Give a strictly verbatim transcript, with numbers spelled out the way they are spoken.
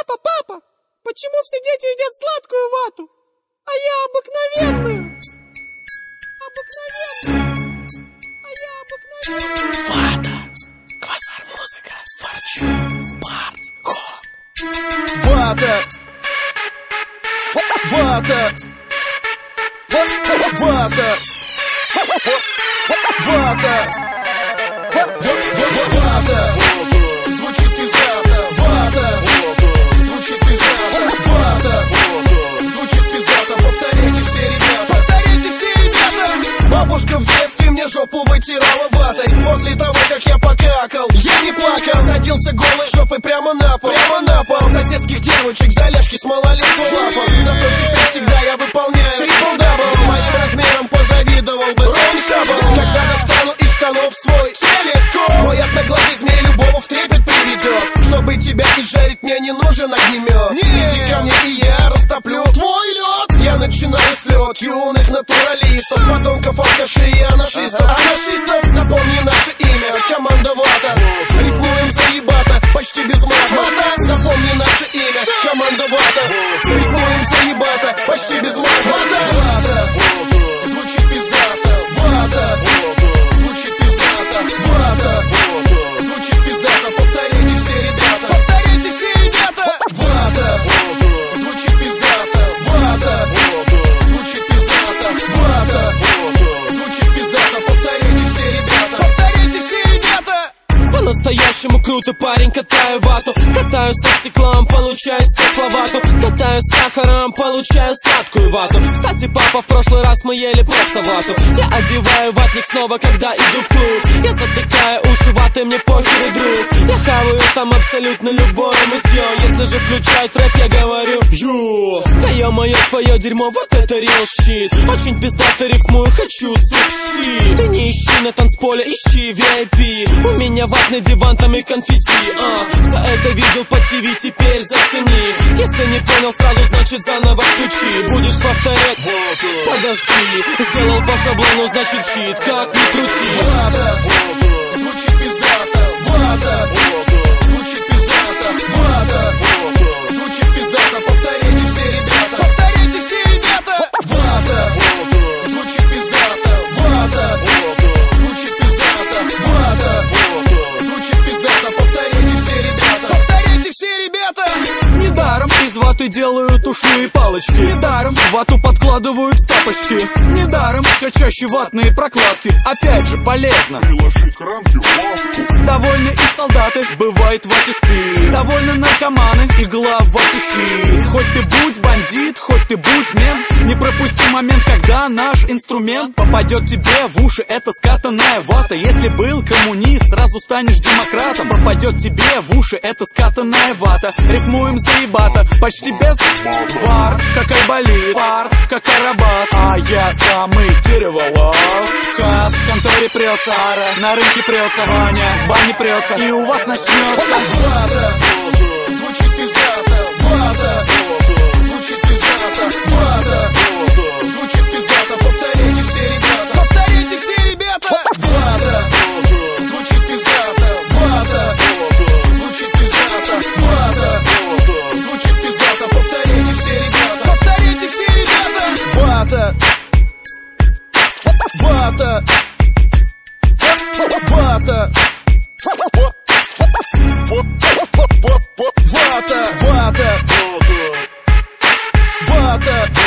Папа, папа, почему все дети едят сладкую вату, а я обыкновенную? Обыкновенную. А я обыкновенную. Вата, квазар музыка, форчун, спартс, хоп. Вата, вата, вата, вата, вата, звучит пиздата, вата, звучит пиздата, вата, звучит пиздата, повторите все, ребята, повторите все, ребята. Бабушка в детстве мне жопу вытирала ватой. После того, как я покакал, я не плакал. Садился голой жопой прямо на пол, прямо на пол. Соседских девочек за ляжки с малолетку лапал. Зато теперь всегда я выполняю трипл-дабл. Моим размером позавидовал бы Рон Хаббл. Когда достану из штанов свой телескоп, мой одноглазый змей любого в трепет приведет. Чтобы тебя изжарить, мне не нужен огнемет. Иди ко мне, и я растоплю твой лед. Я начинаю слет юных натуралистов, подонков, алкашей и анаршистов. Анаршистов, запомни наше имя, команда Вата. Рифмуем заебато, почти без мата. Запомни наше имя, команда Вата. Рифмуем заебато, почти без мата. Вата, звучит пиздата, Вата, звучит пиздата, Вата, звучит пиздата, повторите все, ребята, повторите все, ребята. Вата, звучит пиздата, Вата, звучит пиздата, Вата, звучит пиздата, повторите все, ребята, повторите все, ребята. По-настоящему круто, парень, катаю вату. Катаю со стеклом, получаю стекловату. Катаю с сахаром, получаю сладкую вату. Кстати, папа, в прошлый раз мы ели просто вату. Я одеваю ватник снова, когда иду в клуб. Я затыкаю уши ватой, мне похер, друг. Я хаваю там абсолютно любое мусье. Если же включают рэп, я говорю ю. Да ё-моё, твое дерьмо, вот это real shit. Очень пиздато рифмую, хочу суши. Ты не ищи на танцполе, ищи ви ай пи. У меня ватный диван, там и конфетти, а. Кто это видел по ТВ, теперь зацени. Если не понял сразу, значит заново включи. Будешь повторять, подожди. Сделал по шаблону, значит щит, как ни крути. Вата, звучит пиздата, Вата, звучит пиздата, Вата, звучит пиздата, повторите все, ребята, повторите все, ребята. Вата, звучит пиздата, Вата, звучит пиздата, Вата, звучит пиздата, повторите все, ребята, повторите все, ребята. Недаром из ваты делают ушные палочки. Недаром вату подкладывают в тапочки. Недаром все чаще ватные прокладки. Опять же полезно приложить к рамке ватку. Довольны и солдаты, бывает в вате спит. Довольны наркоманы, игла в вате щит. Хоть ты будь бандит, хоть ты будь мент, не пропусти момент, когда наш инструмент попадет тебе в уши. Это скатанная вата. Если был коммунист, сразу станешь демократом. Попадет тебе в уши. Это скатанная вата. Рифмуем заебато, почти без вар. Как айболит, парт, как арабат. А я самый дереволаз. Хас в конторе прется, ара на рынке прется, Ваня в бане прется, и у вас начнется. Вата, звучит пиздата, Вата, звучит пиздата, Вата, звучит пиздата, повторите все, ребята, повторите все, ребята. Вата, звучит пиздата, Вата, звучит пиздата, Вата, звучит пиздата, повторите все, ребята, повторите все, ребята. Вата, Вата, Вата, Вата, Вата, Вата, Вата.